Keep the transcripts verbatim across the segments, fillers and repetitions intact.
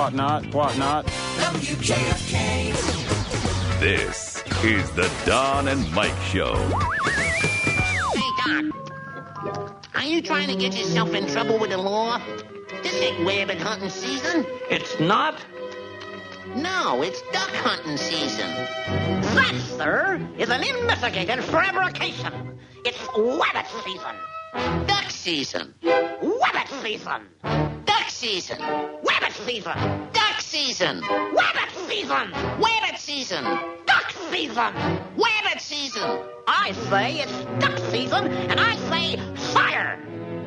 whatnot, whatnot. W J F K. This is the Don and Mike Show. Hey, Don. Are you trying to get yourself in trouble with the law? This ain't rabbit hunting season. It's not? No, it's duck hunting season. That, sir, is an investigated fabrication. It's rabbit season. Duck season. Rabbit season. Duck season. Rabbit season. Duck season. Rabbit season. Rabbit season. Duck season. Rabbit season. I say it's duck season, and I say fire.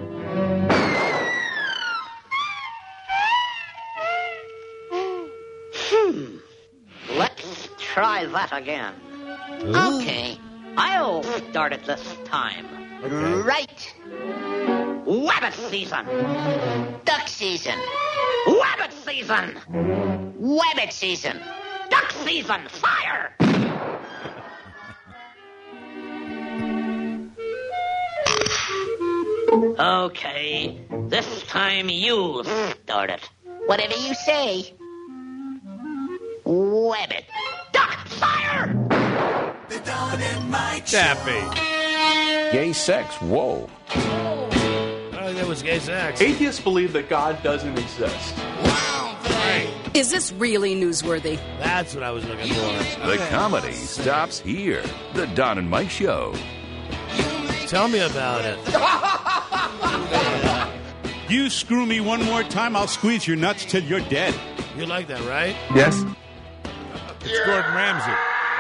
Hmm. Let's try that again. Ooh. Okay. I'll start it this time. Okay. Right. Rabbit season. Duck season. Rabbit season. Rabbit season. Duck season. Fire! Okay. This time you start it. Whatever you say. Rabbit. Duck. Fire! The Don and Mike Show. Daffy. Gay sex, whoa. Oh, that was gay sex. Atheists believe that God doesn't exist. Right. Is this really newsworthy? That's what I was looking for. The comedy stops here. The Don and Mike Show. Tell me about it. You screw me one more time, I'll squeeze your nuts till you're dead. You like that, right? Yes. It's Gordon Ramsay.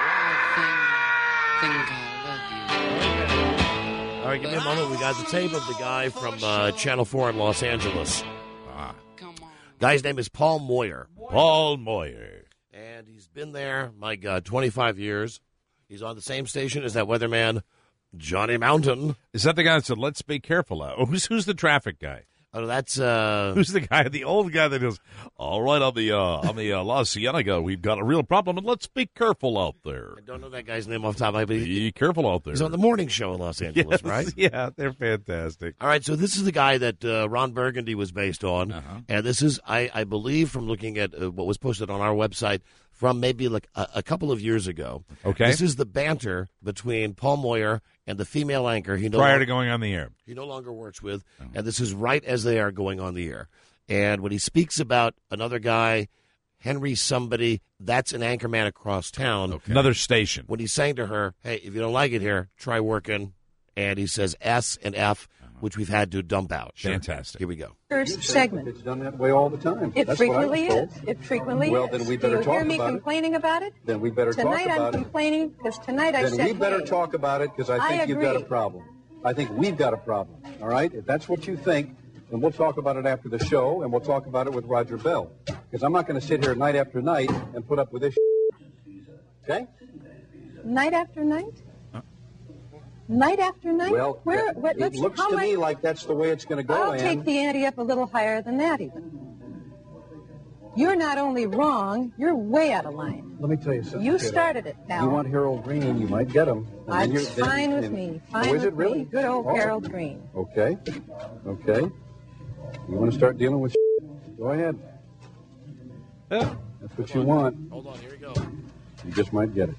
All right, give me a moment. We got the tape of the guy from uh, Channel four in Los Angeles. Ah. Guy's name is Paul Moyer. Paul Moyer. And he's been there, my God, twenty-five years. He's on the same station as that weatherman, Johnny Mountain. Is that the guy that said, let's be careful out? Oh, who's, who's the traffic guy? Oh, that's... Uh, Who's the guy, the old guy that goes, all right, on the uh, on the uh, La Cienega, we've got a real problem, and let's be careful out there. I don't know that guy's name off the top of my head. But Be careful out there. He's on the morning show in Los Angeles, Yes, right? Yeah, they're fantastic. All right, so this is the guy that uh, Ron Burgundy was based on, Uh-huh. and this is, I, I believe, from looking at uh, what was posted on our website from maybe like a, a couple of years ago. Okay. This is the banter between Paul Moyer and the female anchor he no Prior longer, to going on the air. he no longer works with, and this is right as they are going on the air. And when he speaks about another guy, Henry somebody, that's an anchorman across town. Okay. Another station. When he's saying to her, hey, if you don't like it here, try working. And he says S and F, which we've had to dump out. Fantastic. Here we go. First segment. It's done that way all the time. It That's what I frequently was told. is. It frequently Well, is. then we Do better you talk hear me about it. complaining about it? Then we better Tonight talk I'm about it. complaining because tonight I Then said, we better hey, talk about it because I I think you've got a agree. problem. I think we've got a problem. All right? If that's what you think, then we'll talk about it after the show, and we'll talk about it with Roger Bell. Because I'm not going to sit here night after night and put up with this. Okay? night after night? Night after night? Well, Where, that- what, it let's, looks how to am I- me like that's the way it's going to go, I'll take Ann. the ante up a little higher than that even. You're not only wrong, you're way out of line. Let me tell you something. You kiddo. started it, pal. You want Harold Green, you might get him. And then It's you're- then- fine with and- me. Oh, Fine is with it really? me. Good old Oh. Harold Green. Okay. Okay. You want to start dealing with go ahead. Yeah. That's what you want. Hold on, here we go. You just might get it.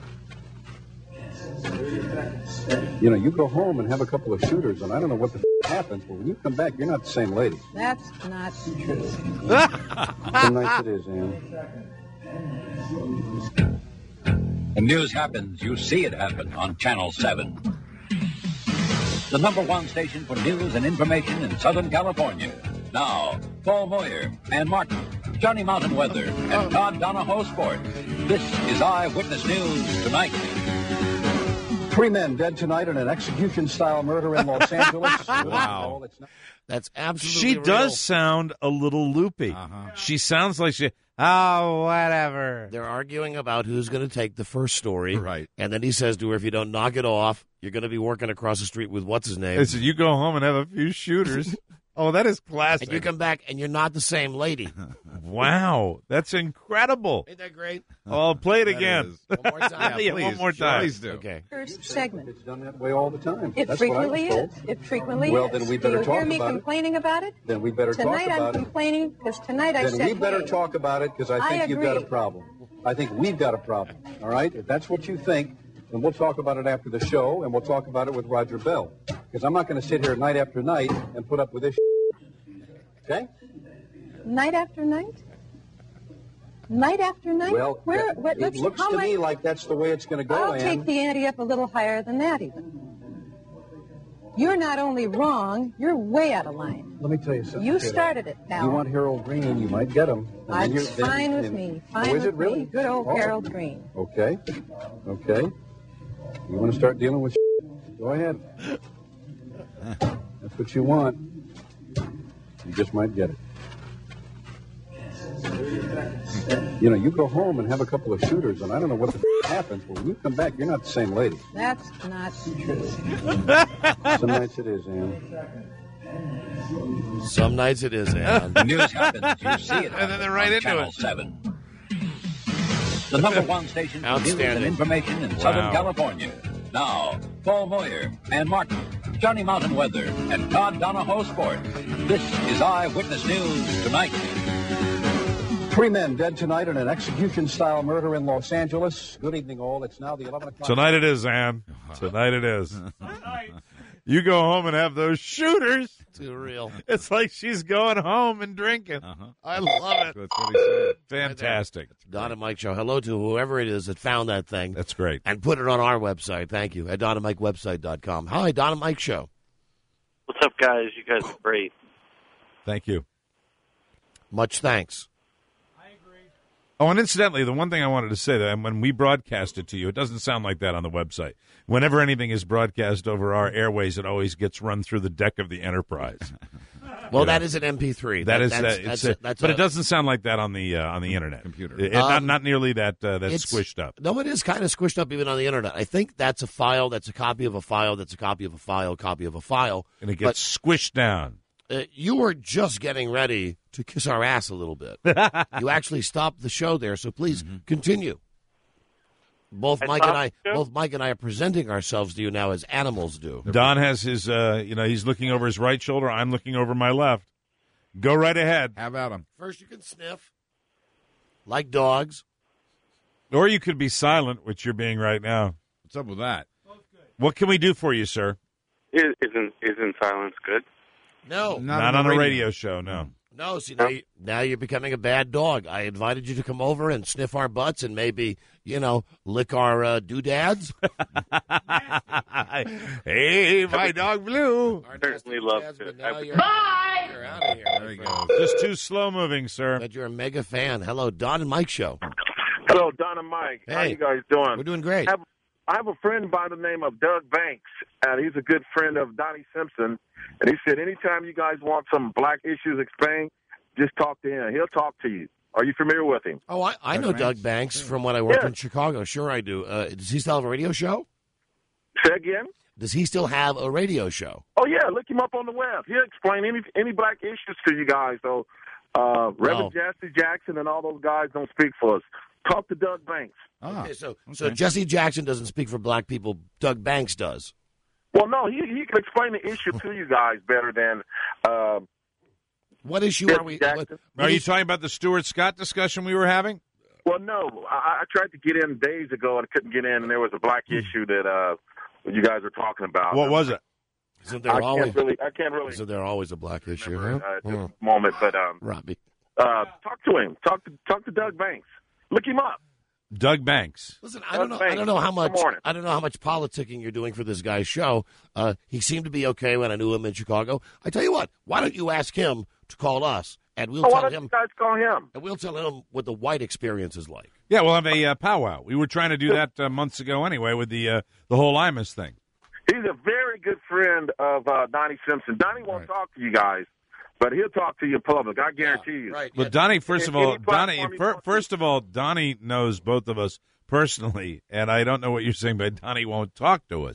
You know, you go home and have a couple of shooters, and I don't know what the f- happens, but when you come back, you're not the same lady. That's not true. Some nights it is, Ann. When news happens, you see it happen on Channel seven. The number one station for news and information in Southern California. Now, Paul Moyer and Martin, Johnny Mountain Weather, and Todd Donahoe Sport. This is Eyewitness News Tonight. Three men dead tonight in an execution-style murder in Los Angeles. Wow. That's absolutely She real. does sound a little loopy. Uh-huh. She sounds like she, oh, whatever. They're arguing about who's going to take the first story. Right. And then he says to her, if you don't knock it off, you're going to be working across the street with what's his name. They said, you go home and have a few shooters. Oh, that is classic. And you come back and you're not the same lady. Wow, that's incredible. Ain't that great? Oh, play it That again. is. One more time. Yeah, please. one more time. Please do. Okay. First segment. It's done that way all the time. It That's what I was frequently told. is. It frequently Well, is. then we Do better you talk hear me about it. complaining about it? Then we better Tonight talk I'm about it. complaining because tonight I Then said, we better hey, talk about it because I I think you've got a agree. problem. I think we've got a problem. All right? If that's what you think, then we'll talk about it after the show, and we'll talk about it with Roger Bell. Because I'm not going to sit here night after night and put up with this. Okay? night after night? Night after night? Well, Where, that- what, it let's- looks how to much- me like that's the way it's going to go, I'll Ann. take the ante up a little higher than that even. You're not only wrong, you're way out of line. Let me tell you something. You kiddo. started it, pal. You want Harold Green, you might get him. And then I'm you're- then- fine with then- me. Oh, Fine is with it really? me. Good old Oh. Harold Green. Okay. Okay. You want to start dealing with go ahead. That's what you want. You just might get it. You know, you go home and have a couple of shooters, and I don't know what the happens, but when you come back, you're not the same lady. That's not true. Some nights it is, Ann. Some nights it is, Ann. The news happens. You see it. And then they're right on into Channel it. seven. The number one station for news and Outstanding. information in Southern Wow. California. Now, Paul Moyer and Martin, Johnny Mountain Weather, and Todd Donahoe Sports. This is Eyewitness News Tonight. Three men dead tonight in an execution-style murder in Los Angeles. Good evening, all. It's now the eleven o'clock. Tonight it is, Ann. Tonight it is. You go home and have those shooters. Too real. It's like she's going home and drinking. Uh-huh. I love it. That's what he said. Fantastic. Don and Mike Show. Hello to whoever it is that found that thing That's great. and put it on our website. Thank you. At don and mike website dot com. Hi, Don and Mike Show. What's up, guys? You guys are great. Thank you. Much thanks. Oh, and incidentally, the one thing I wanted to say that when we broadcast it to you, it doesn't sound like that on the website. Whenever anything is broadcast over our airways, it always gets run through the deck of the Enterprise. Well, You that know. is an M P three. That is, that's, uh, that's, it's a- that's but a- it doesn't sound like that on the uh, on the internet. Computer. It- it- not Um, not nearly that uh, that's it's- squished up. No, it is kind of squished up even on the internet. I think that's a file. That's a copy of a file. That's a copy of a file. Copy of a file. And it gets squished down. Uh, you were just getting ready to kiss our ass a little bit. You actually stopped the show there, so please continue. Both I Mike and stopped I, the show? both Mike and I are presenting ourselves to you now as animals do. Don has his, uh, you know, he's looking over his right shoulder. I'm looking over my left. Go right ahead. How about him? First, you can sniff, like dogs. Or you could be silent, which you're being right now. What's up with that? What can we do for you, sir? Is- Isn't isn't silence good? No, Not, on a radio show, no. no. See, now, you, now you're becoming a bad dog. I invited you to come over and sniff our butts and maybe, you know, lick our uh, doodads. Hey, my dog Blue. I certainly love Doodads, to. but now I- you're, you're out of here. There he my goes. friend. Just too slow moving, sir. But you're a mega fan. Hello, Don and Mike Show. Hello, Don and Mike. How Hey. you guys doing? We're doing great. I have, I have a friend by the name of Doug Banks, and he's a good friend of Donnie Simpson. And he said, anytime you guys want some black issues explained, just talk to him. He'll talk to you. Are you familiar with him? Oh, I, I Doug know Banks? Doug Banks from when I worked Yeah. in Chicago. Sure, I do. Uh, does he still have a radio show? Say again? Does he still have a radio show? Oh, yeah. Look him up on the web. He'll explain any any black issues to you guys. So uh, Reverend Jesse Jackson and all those guys don't speak for us. Talk to Doug Banks. Ah, Okay, so, so okay. Jesse Jackson doesn't speak for black people. Doug Banks does. Well, no, he he can explain the issue to you guys better than uh, What issue Jesse are we? Jackson. What, what Are you issue- talking about the Stuart Scott discussion we were having? Well, no. I, I tried to get in days ago and I couldn't get in, and there was a black issue that uh, you guys were talking about. What was it? Isn't I there always? can't really. I can't really Isn't there always a black issue? remember Huh? uh, at this Hmm. moment, but um, Robbie. uh, talk to him. Talk to talk to Doug Banks. Look him up. Doug Banks. Listen, I don't know. Doug I don't know how much. Banks. Good morning. I don't know how much politicking you're doing for this guy's show. Uh, he seemed to be okay when I knew him in Chicago. I tell you what. Why don't you ask him to call us, and we'll Oh, why tell don't you him, guys call him? and we'll tell him what the white experience is like. Yeah, we'll have a uh, powwow. We were trying to do that uh, months ago anyway with the uh, the whole Imus thing. He's a very good friend of uh, Donnie Simpson. Donnie won't talk to you guys, but he'll talk to you in public. I guarantee you. Right. Well, Donnie, first of Any all, Donnie, platform he fir- wants first of all, Donnie knows both of us personally, and I don't know what you're saying, but Donnie won't talk to us.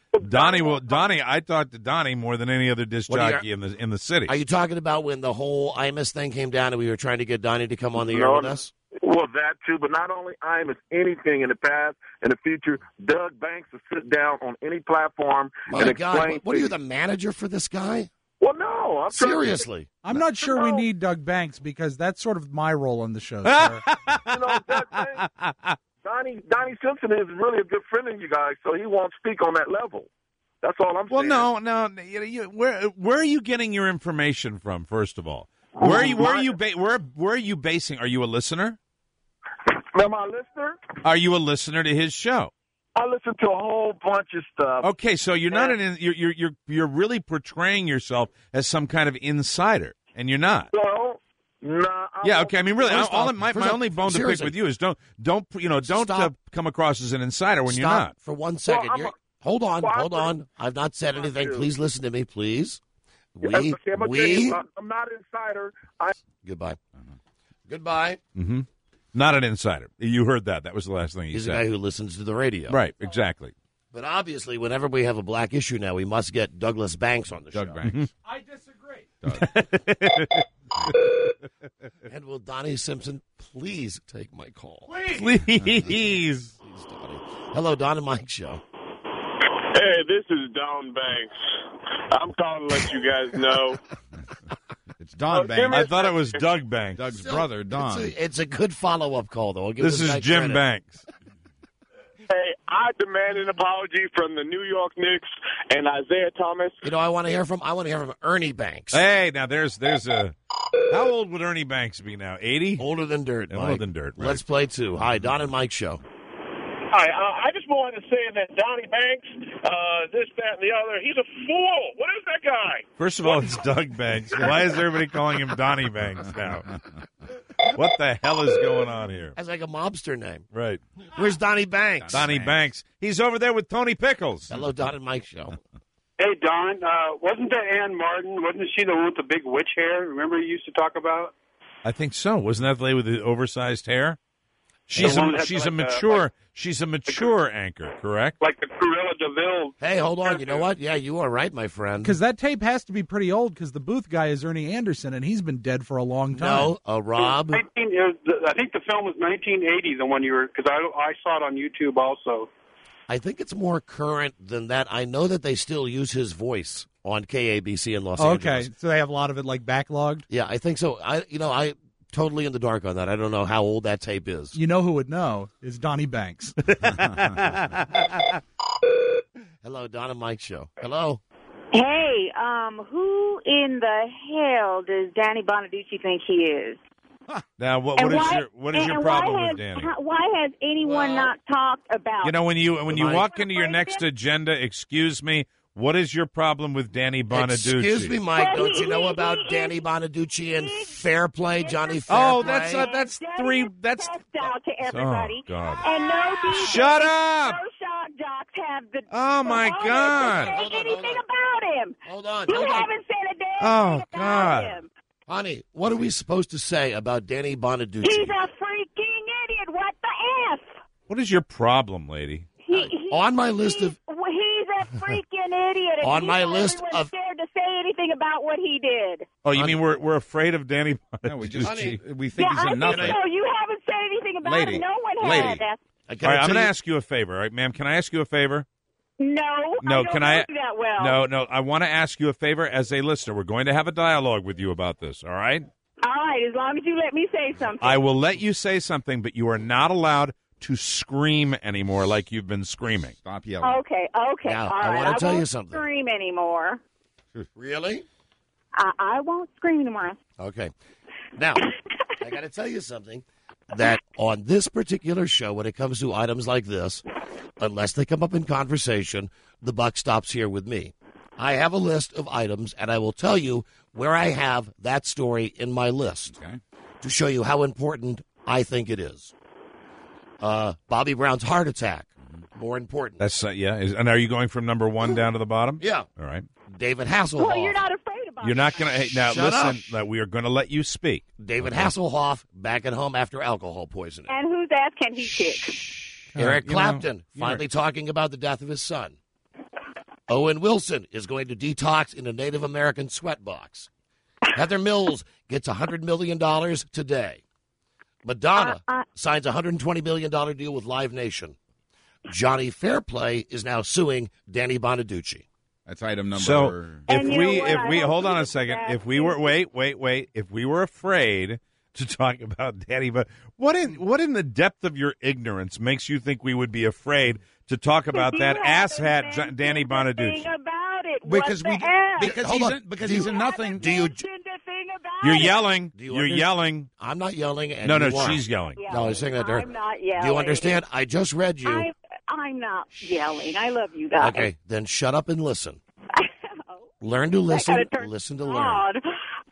Donnie will. Donnie, I talked to Donnie more than any other disc What are you- jockey in the in the city. Are you talking about when the whole Imus thing came down and we were trying to get Donnie to come on the air No, with no. us? Well, that too, but not only Imus, anything in the past and the future, Doug Banks will sit down on any platform My and God, explain. what, what are to you, the manager for this guy? Well, no, I'm trying to- Seriously. I'm not sure we need Doug Banks because that's sort of my role on the show. Sir. you know, Doug Banks, Donnie, Donnie Simpson is really a good friend of you guys, so he won't speak on that level. That's all I'm well, saying. no, no. You, you, where where are you getting your information from? First of all, where are you where are you ba- where where are you basing? Are you a listener? Am I a listener? Are you a listener to his show? I listen to a whole bunch of stuff. Okay, so you're not an you're you're you're you're really portraying yourself as some kind of insider, and you're not. So, nah. I Yeah, won't- okay. I mean, really, First all off- my, first my off, only bone to pick seriously. with you is don't don't you know don't uh, Stop. come across as an insider when Stop you're not. for one second. Well, I'm You're, a- hold on, well, I'm hold pretty- on. I've not said anything. you. Please listen to me, please. We, Okay, I'm gonna tell we, you, I- I'm not an insider. I, goodbye. Goodbye. Mm-hmm. Not an insider. You heard that. That was the last thing he He's said. a guy who listens to the radio. Right, exactly. But obviously, whenever we have a black issue now, we must get Douglas Banks on the Doug show. Banks. I disagree. And will Donnie Simpson please take my call? Please. Please, Donnie. Hello, Don and Mike Show. Hey, this is Don Banks. I'm calling to let you guys know. It's Don Oh, Banks. Jimmy- I thought it was Doug Banks. Doug's Still, brother, Don. It's a, it's a good follow-up call, though. I'll give This this is guy Jim credit. Banks. Hey, I demand an apology from the New York Knicks and Isaiah Thomas. You know, I want to hear from. I want to hear from Ernie Banks. Hey, now there's there's a. How old would Ernie Banks be now? eighty? Older than dirt. Older Mike. than dirt. Right. Let's play two. Hi, Don and Mike Show. Hi, uh, I just wanted to say that Donnie Banks, uh, this, that, and the other, he's a fool. What is that guy? First of all, it's Doug Banks. Why is everybody calling him Donnie Banks now? What the hell is going on here? That's like a mobster name. Right. Where's Donnie Banks? Donnie Banks. He's over there with Tony Pickles. Hello, Don and Mike Show. Hey, Don, uh, wasn't that Ann Martin? Wasn't she the one with the big witch hair? Remember you used to talk about? I think so. Wasn't that the lady with the oversized hair? She's The one a, that had she's like a a- mature like- she's a mature anchor, correct? Like the Cruella DeVille. Hey, hold on. You know what? Yeah, you are right, my friend. Because that tape has to be pretty old because the Booth guy is Ernie Anderson, and he's been dead for a long time. No, uh, Rob. nineteen, it was the, I think the film was nineteen eighty, the one you were, because I, I saw it on YouTube also. I think it's more current than that. I know that they still use his voice on K A B C in Los Oh, Angeles. okay, so they have a lot of it like backlogged. Yeah, I think so. I, you know, I totally in the dark on that. I don't know how old that tape is. You know who would know is Donnie Banks. Hello, Don and Mike Show. Hello. Hey, um, who in the hell does Danny Bonaducci think he is? Now, what, what And is why- your what is and your why problem has, with Danny? how- Why has anyone not talked about? You know, when you when you Mike- walk into your next agenda, excuse me, what is your problem with Danny Bonaducci? Excuse me, Mike. Don't you know about Danny Bonaducci and Fair Play, Johnny Fair Oh, Play? that's uh, that's three. That's out to everybody. Oh, God. And no, D J, Shut up! No shock jocks have the. Oh, my the God. to say anything about him. Hold on. You hold on. haven't said a damn Oh, thing about God. him. Honey, what are we supposed to say about Danny Bonaducci? He's a freaking idiot. What the f? What is your problem, lady? He, he, on my list of Well, he's a freaking idiot. and On he's my the only list one of- scared to say anything about what he did. Oh, you mean we're we're afraid of Danny Bonaducci? No, we just Honey. we think yeah, he's I a nothing. think so. You haven't said anything about Lady, him. No one lady. has. I All right, I'm tell going to you- ask you a favor, all right, ma'am? Can I ask you a favor? No, No, I don't can know I? you that well. No, no. I want to ask you a favor as a listener. We're going to have a dialogue with you about this. All right. All right, as long as you let me say something. I will let you say something, but you are not allowed to scream anymore like you've been screaming. Stop yelling. Okay, okay. Now, all I right. wanna tell you won't something. Scream anymore. Really? I, I won't scream anymore. Okay. Now, I got to tell you something. That on this particular show, when it comes to items like this, unless they come up in conversation, the buck stops here with me. I have a list of items, and I will tell you where I have that story in my list Okay. to show you how important I think it is. Uh, Bobby Brown's heart attack, more important. That's uh, yeah. Is, and are you going from number one down to the bottom? Yeah. All right. David Hasselhoff. Well, you're not afraid about You're not going to. Hey, now Shut listen. Uh, we are going to let you speak. David Hasselhoff back at home after alcohol poisoning. And whose ass can he kick? Eric you know, Clapton you're- finally talking about the death of his son. Owen Wilson is going to detox in a Native American sweatbox. Heather Mills gets one hundred million dollars today. Madonna Uh, uh, signs a one hundred twenty million dollars deal with Live Nation. Johnny Fairplay is now suing Danny Bonaducci. That's item number. So if And you we know what? if I we hope hold he on a gets second, that if we were wait wait wait if we were afraid to talk about Danny, but what in what in the depth of your ignorance makes you think we would be afraid to talk about that asshat Jo- Danny Bonaducci? Thing about it. Because what we the F? because Hold he's on. in, because Do he's you- in nothing. Do you? Mention the thing about You're it. yelling. Do you You're under- yelling. I'm not yelling. And No, no, you are. she's yelling. No, I was saying that to her. I'm not yelling. Do you understand? I just read you. I'm, I'm not yelling. I love you guys. Okay, then shut up and listen. Learn to listen. gotta turn Listen to learn. God.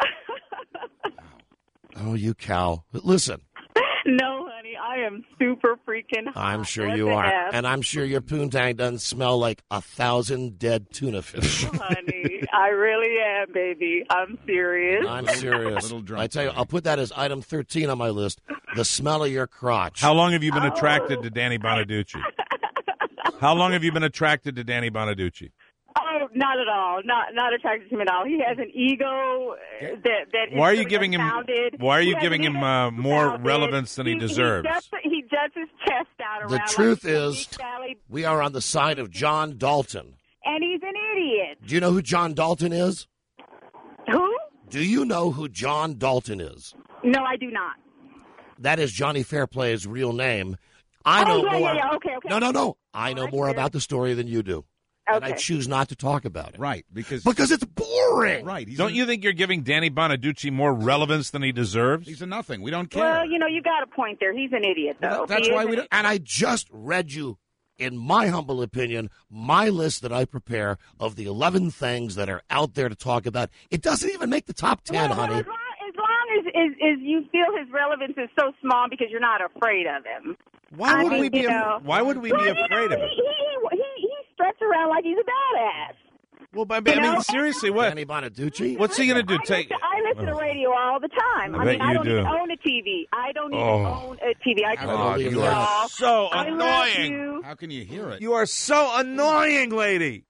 Oh, you cow. Listen. No, honey, I am super freaking hot. I'm sure What you the are. F? And I'm sure your poontang doesn't smell like a thousand dead tuna fish. Honey, I really am, baby. I'm serious. I'm serious. Little drunk I tell you, I'll put that as item thirteen on my list. The smell of your crotch. How long have you been Oh. attracted to Danny Bonaducci? How long have you been attracted to Danny Bonaducci? Oh, not at all. Not not attracted to him at all. He has an ego uh, that that. is Why are you really giving him? unfounded. Why are He you has giving an him ego uh, more unfounded. relevance than he, deserves? He juts, he juts his chest out The around. truth like is, Big Valley, we are on the side of John Dalton. and he's an idiot. Do you know who John Dalton is? Who? Do you know who John Dalton is? No, I do not. That is Johnny Fairplay's real name. I Oh, know yeah, more. yeah, yeah. Okay, okay. No, no, no. I know That's more fair. about the story than you do. And I Okay. choose not to talk about it. Right, because Because it's boring. right. He's Don't a, you think you're giving Danny Bonaducci more relevance than he deserves? He's a nothing. We don't care. Well, you know, you got a point there. He's an idiot, though. Well, that's He why is we an don't- And I just read you, in my humble opinion, my list that I prepare of the eleven things that are out there to talk about. It doesn't even make the top ten, well, honey. Well, as long, as, long as, as, as you feel his relevance is so small because you're not afraid of him. Why I would mean, we be? you know- Why would we Well, be you know, afraid of he, it? He, he, he struts around like he's a badass. Well, I mean, You I mean know? seriously, what? Danny Bonaducci? What's he going to do? I Take? listen, I listen to radio all the time. I I, bet mean, I you don't do. even own a T V. I don't even Oh. own a T V. I just Oh, listen you to are y'all. so I love annoying. you. How can you hear it? You are so annoying, lady.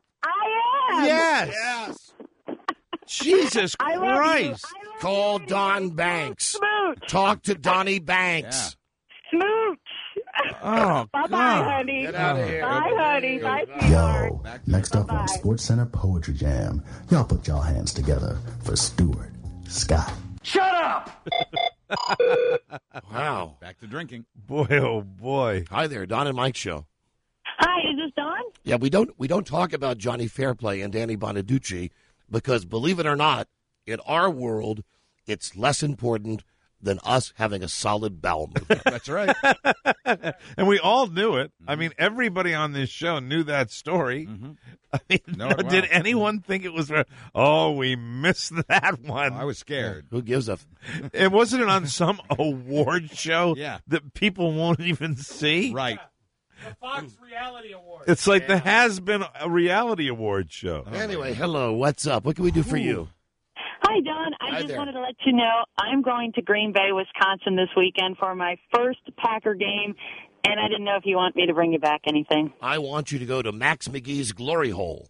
I am. Yes. Yes. Jesus I love you. Christ. I love Call you. Don Banks. Smooch. Talk to Donnie Banks. Smooch. Oh, Bye-bye, God. honey. Get out of here. Bye, honey. Bye, sweetheart. Yo, next up on Bye-bye. Sports Center Poetry Jam, y'all put y'all hands together for Stuart Scott. Wow. Back to drinking. Boy, oh boy. Hi there, Don and Mike show. Hi, is this Don? Yeah, we don't we don't talk about Johnny Fairplay and Danny Bonaducci because, believe it or not, in our world, it's less important than us having a solid bowel movement. That's right. And we all knew it. I mean, everybody on this show knew that story. I mean, Know it well. did anyone think it was? Oh, we missed that one. I was scared. Who gives a? F- It wasn't it on some award show Yeah. that people won't even see. Right. The Fox Reality Award. It's like the has been a reality award show. anyway, hello. What's up? What can we do for you? Hi, Don. I Hi just there. wanted to let you know I'm going to Green Bay, Wisconsin this weekend for my first Packer game, and I didn't know if you want me to bring you back anything. I want you to go to Max McGee's Glory Hole.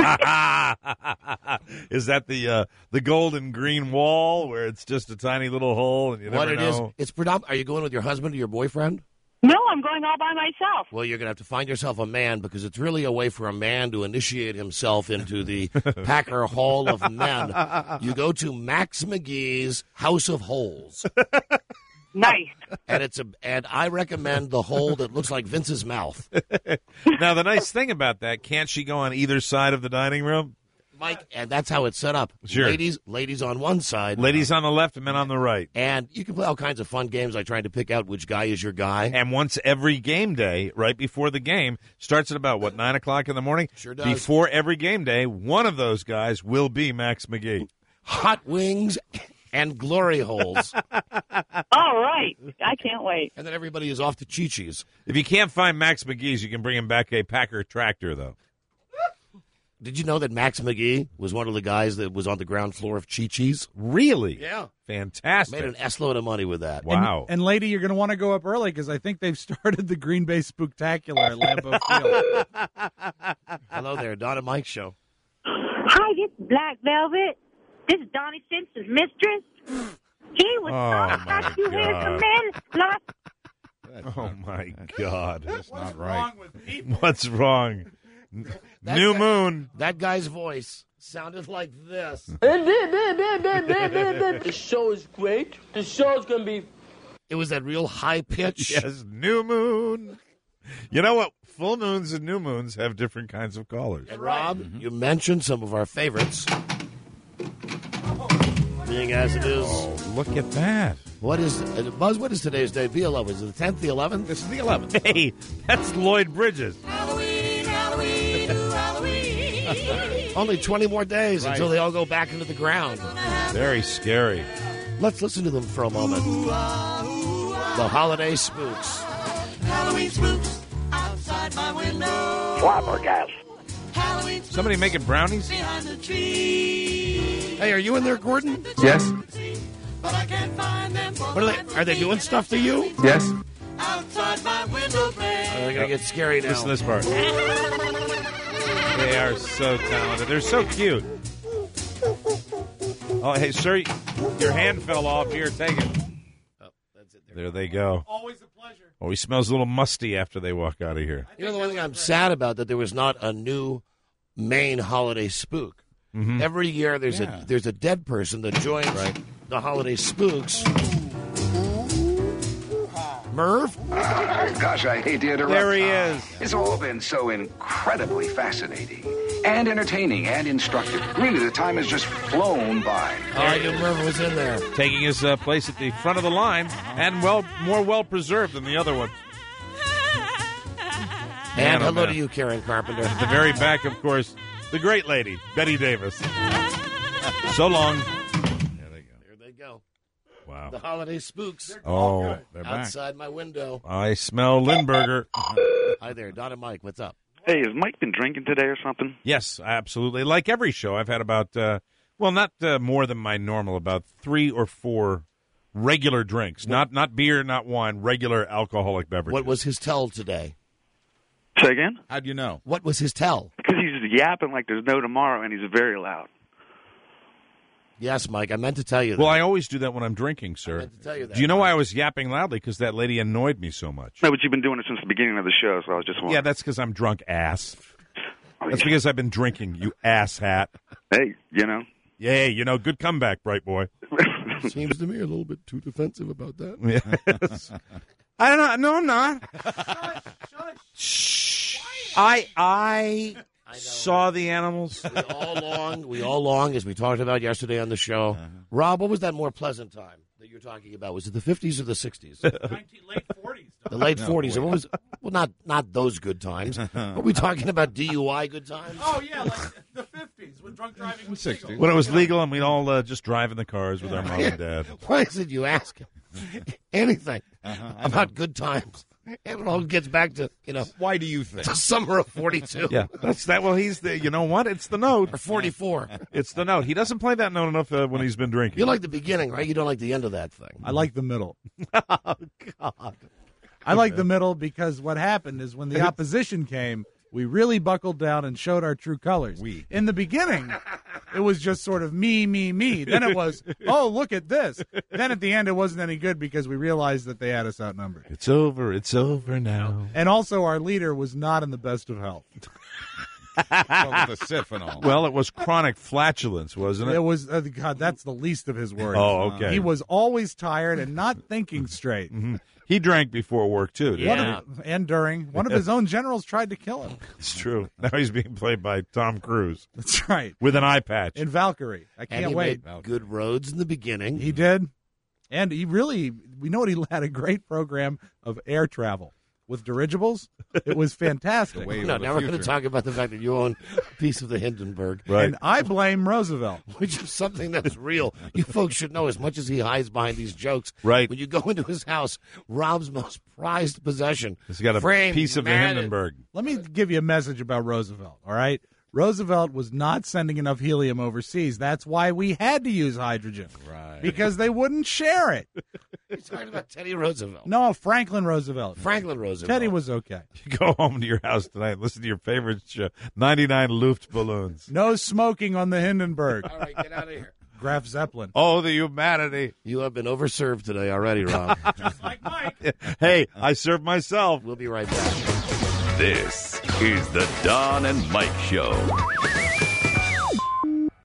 Is that the uh, the golden green wall where it's just a tiny little hole and you What never it is? know? It's predominant. Are you going with your husband or your boyfriend? No, I'm going all by myself. Well, you're going to have to find yourself a man because it's really a way for a man to initiate himself into the Packer Hall of Men. You go to Max McGee's House of Holes. Nice. And it's a and I recommend the hole that looks like Vince's mouth. Now, the nice thing about that, can't she go on either side of the dining room? Mike, and that's how it's set up. Sure. Ladies, ladies on one side. Ladies on the left and men on the right. And you can play all kinds of fun games like trying to pick out which guy is your guy. And once every game day, right before the game, starts at about, what, nine o'clock in the morning? Sure does. Before every game day, one of those guys will be Max McGee. Hot wings and glory holes. All right. I can't wait. And then everybody is off to Chi-Chi's. If you can't find Max McGee's, you can bring him back a Packer tractor, though. Did you know that Max McGee was one of the guys that was on the ground floor of Chi-Chi's? Really? Yeah. Fantastic. Made an S-load of money with that. Wow. And, and lady, you're going to want to go up early because I think they've started the Green Bay Spooktacular at Lambeau Field. Hello there, Don and Mike Show. Hi, this is Black Velvet. This is Donnie Simpson's mistress. He was Oh, talking my about you God. handsome men. Lost Oh, my God. That's not right. What's wrong? N- That New guy- moon. That guy's voice sounded like this. The show is great. The show is going to be... It was that real high pitch. Yes, new moon. You know what? Full moons and new moons have different kinds of callers. And Rob, you mentioned some of our favorites. Being as it is. Oh, look at that. What is, uh, Buzz, what is today's date? The eleventh. Is it the tenth, the eleventh? This is the eleventh. Hey, that's Lloyd Bridges. Halloween, Halloween, Halloween. Only twenty more days Right. until they all go back into the ground. Very scary. Let's listen to them for a moment. The Holiday Spooks. Halloween spooks outside my window. Flabbergasted. Halloween spooks Somebody making brownies? behind the tree. Hey, are you in there, Gordon? Yes. But I can't find them. What are they? Are they doing stuff to you? Yes. Outside my window pane. Oh, they're gonna get scary now. Listen to this part. They are so talented. They're so cute. Oh, hey, sir, your hand fell off. Here, take it. Oh, that's it. There they go. Always a pleasure. Oh, he smells a little musty after they walk out of here. You know, the one thing I'm sad about that there was not a new Maine holiday spook. Mhm. Every year there's Yeah. a there's a dead person that joins the holiday spooks. Merv? Ah, gosh, I hate to interrupt. There he is. It's all been so incredibly fascinating and entertaining and instructive. Really, the time has just flown by. Oh, I knew Merv was in there. Taking his uh, place at the front of the line and well, more well preserved than the other one. Man, And oh, hello man. to you, Karen Carpenter. At the very back, of course, the great lady, Betty Davis. So long. There they go. Wow. The holiday spooks. Oh, they're back. Outside my window. I smell Lindberger. Hi there, Don and Mike. What's up? Hey, has Mike been drinking today or something? Yes, absolutely. Like every show, I've had about, uh, well, not uh, more than my normal, about three or four regular drinks. Not not beer, not wine, regular alcoholic beverages. What was his tell today? Say again? How'd you know? What was his tell? Because he's yapping like there's no tomorrow, and he's very loud. Yes, Mike. I meant to tell you that. Well, I always do that when I'm drinking, sir. meant to tell you that, Do you know why I was yapping loudly? Because that lady annoyed me so much. No, but you've been doing it since the beginning of the show, so I was just wondering. Yeah, that's because I'm drunk ass. That's because I've been drinking, you ass hat. Hey, you know. Yay, you know, good comeback, bright boy. Seems to me a little bit too defensive about that. Yes. I don't know. No, I'm not. Shh. I I saw the animals. We all long, we all long, as we talked about yesterday on the show. Rob, what was that more pleasant time that you're talking about? Was it the fifties or the sixties? late forties. The late No, forties. wait. What was? Well, not not those good times. Are we talking about D U I good times? Oh, yeah, like the fifties when drunk driving was legal. When it was legal and we'd all uh, just drive in the cars with our mom and dad. Why is it you ask anything Uh-huh, I about good times? And it all gets back to, you know, Why do you think? the summer of forty-two. Yeah, that's that. Well, he's the. You know what? It's the note. Or forty-four. It's the note. He doesn't play that note enough uh, when he's been drinking. You like the beginning, right? You don't like the end of that thing. I like the middle. Oh God. I like the middle because what happened is when the opposition came, we really buckled down and showed our true colors. We. In the beginning, it was just sort of me, me, me. Then it was, oh, look at this. Then at the end, it wasn't any good because we realized that they had us outnumbered. It's over. It's over now. And also, our leader was not in the best of health. Well, with the Siphenol. Well, it was chronic flatulence, wasn't it? It was, uh, God, that's the least of his worries. Oh, okay. He was always tired and not thinking straight. Mm-hmm. He drank before work too. Didn't One he? of, and during. One of his own generals tried to kill him. It's true. Now he's being played by Tom Cruise That's right. with an eye patch. In Valkyrie. I And can't he wait. made good roads in the beginning. He did. And he really, we know what he had a great program of air travel with dirigibles. It was fantastic. Wave no, of the now we're going to future. talk about the fact that you own a piece of the Hindenburg. Right. And I blame Roosevelt. Which is something that's real. You folks should know, as much as he hides behind these jokes. Right. When you go into his house, Rob's most prized possession. He's got a framed, piece of the matted- Hindenburg. Let me give you a message about Roosevelt, all right? Roosevelt was not sending enough helium overseas. That's why we had to use hydrogen. Right. Because they wouldn't share it. You're talking about Teddy Roosevelt. No, Franklin Roosevelt. Franklin Roosevelt. Teddy was okay. You go home to your house tonight and listen to your favorite show, ninety-nine Luftballons. No smoking on the Hindenburg. All right, get out of here. Graf Zeppelin. Oh, the humanity. You have been overserved today already, Rob. Just like Mike. Hey, I served myself. We'll be right back. This is the Don and Mike Show.